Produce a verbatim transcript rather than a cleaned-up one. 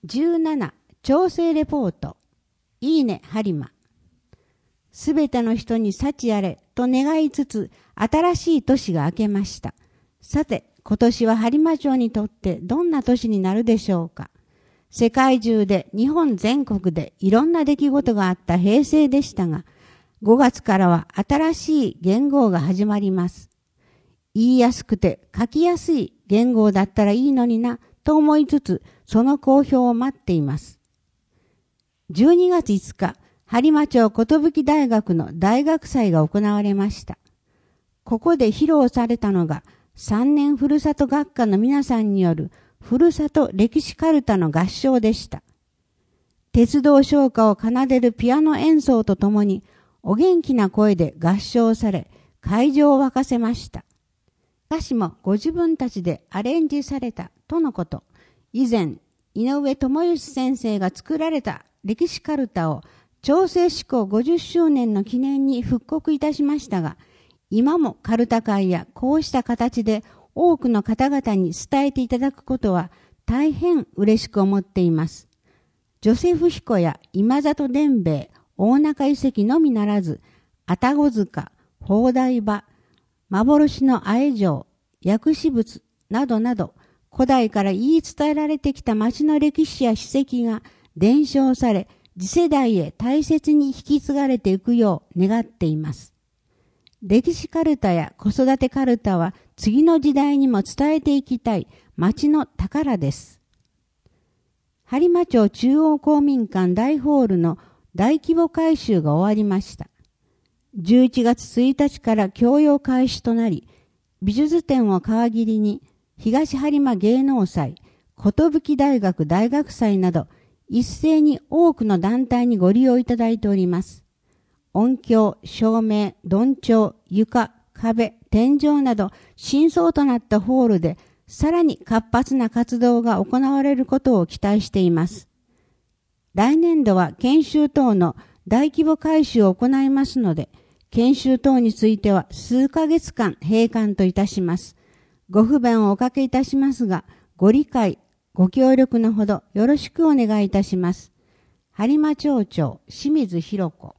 じゅうなな、調整レポート。いいね、播磨。すべての人に幸あれと願いつつ、新しい年が明けました。さて、今年は播磨町にとってどんな年になるでしょうか。世界中で、日本全国でいろんな出来事があった平成でしたが、ごがつからは新しい元号が始まります。言いやすくて書きやすい元号だったらいいのになと思いつつ、その公表を待っています。じゅうにがついつか、播磨町寿大学の大学祭が行われました。ここで披露されたのが、さんねんふるさと学科の皆さんによるふるさと歴史かるたの合唱でした。鉄道唱歌を奏でるピアノ演奏とともに、お元気な声で合唱され、会場を沸かせました。歌詞もご自分たちでアレンジされたとのこと。以前、井上智義先生が作られた歴史かるたを調整施行ごじゅっしゅうねんの記念に復刻いたしましたが、今もかるた会やこうした形で多くの方々に伝えていただくことは大変嬉しく思っています。ジョセフ彦や今里伝兵衛、大中遺跡のみならず、愛宕塚、砲台場、幻の愛城、薬師仏などなど、古代から言い伝えられてきた町の歴史や史跡が伝承され、次世代へ大切に引き継がれていくよう願っています。歴史かるたや子育てかるたは次の時代にも伝えていきたい町の宝です。播磨町中央公民館大ホールの大規模改修が終わりました。じゅういちがつついたちから供用開始となり、美術展を皮切りに東播磨芸能祭、寿大学大学祭など一斉に多くの団体にご利用いただいております。音響、照明、どんちょう、床、壁、天井など新装となったホールでさらに活発な活動が行われることを期待しています。来年度は研修等の大規模改修を行いますので、研修等については数ヶ月間閉館といたします。ご不便をおかけいたしますが、ご理解、ご協力のほどよろしくお願いいたします。播磨町長清水弘子。